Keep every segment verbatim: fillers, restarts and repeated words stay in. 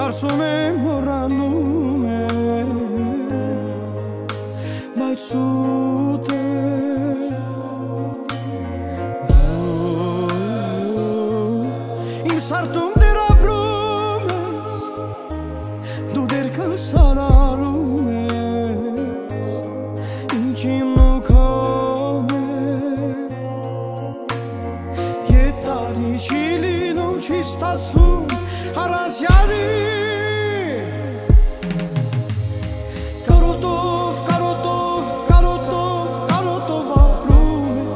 Կարծում եմ մոռանում եմ, բայց սուտ է Իմ սարդում դեր ապրում ես, դու դեր կասարարում ես Ինչ իմն ու քոմ է Ետ տարի չի լինում, չի ստացվում Առանց յարի Կարոտով, կարոտով, կարոտով, կարոտով ապրում է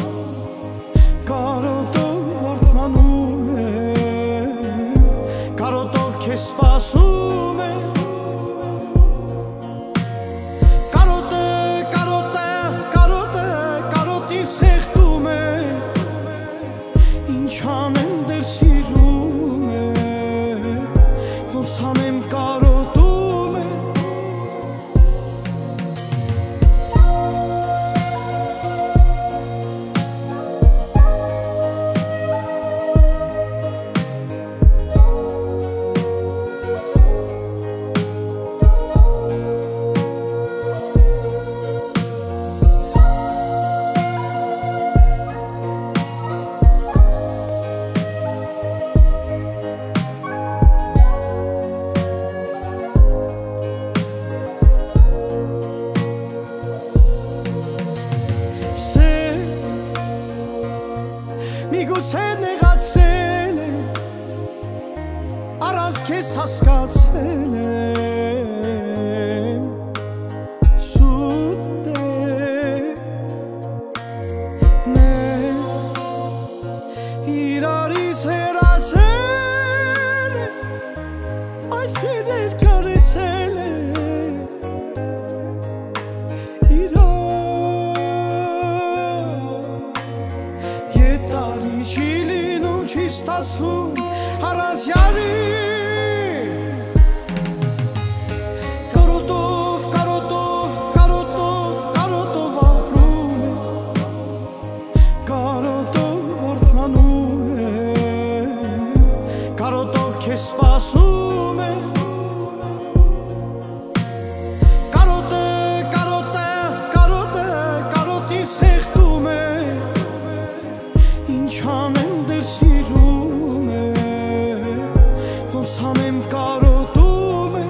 Կարոտով վարդմանում է Կարոտով քեզ սպասում է Կարոտը, կարոտը, կարոտը, կարոտից խեղդում է Ինչ անեմ դեր սիրում է Ոնց անեմ կարոտում է Միգուցե նեղացել է, առանց քեզ հասկացել եմ Սուտ է Մենք իրարից հեռացել է, բայց սիրել կարեցել է Չի լինում, չի ստացվում առանց յարի Կարոտով, կարոտով, կարոտով, կարոտով ապրում է Կարոտով վարդմանում է Կարոտով քեզ սպասում է Կարոտը, կարոտը, կարոտը, կարոտից խեղդում է Ինչ անեմ դեր սիրում է Ոնց անեմ կարոտում է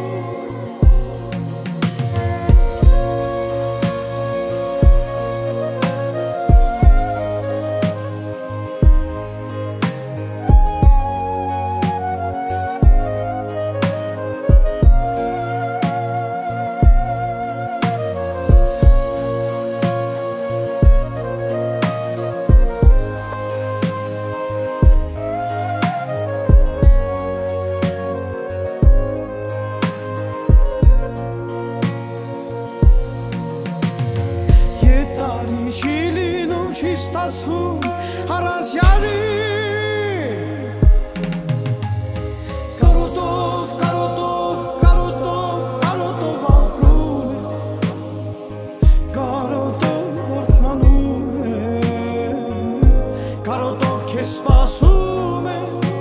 Չի լինում, չի ստացվում առանց յարի Կարոտով, կարոտով, կարոտով, կարոտով ապրում է Կարոտով վարդմանում է Կարոտով քեզ սպասում է